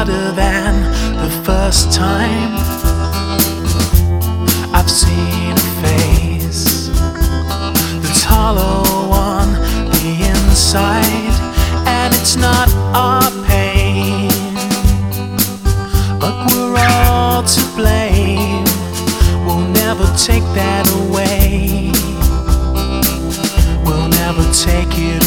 harder than the first time. I've seen a face that's hollow on the inside, and it's not our pain, but we're all to blame. We'll never take that away. We'll never take you